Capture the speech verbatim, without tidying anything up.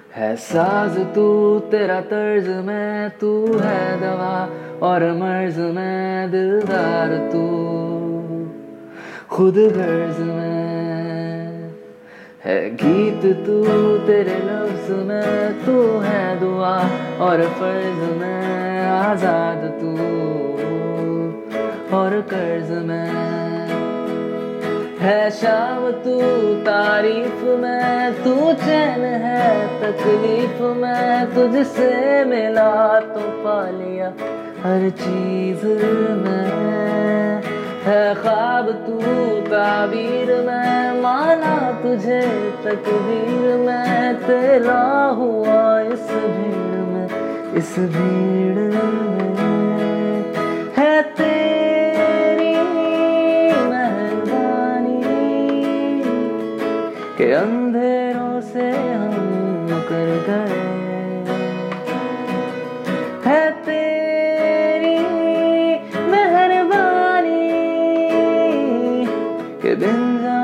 है साज तू तेरा तर्ज में, तू है दवा और मर्ज में, दिलदार तू खुद गर्ज में। है गीत तू तेरे लफ्ज में, तू है दुआ और फर्ज में, आजाद तू और कर्ज में। है शाम तू तारीफ में, तू चैन है तकलीफ में, तुझसे मिला तो पा लिया हर चीज में। है ख्वाब तू ताबीर में, माना तुझे तकदीर में, तेरा हुआ इस भीड़ में, इस भीड़ में। है तेरी मेहरबानी के अंधेरों से हम मुकर गए। है तेरी मेहरबानी के बिन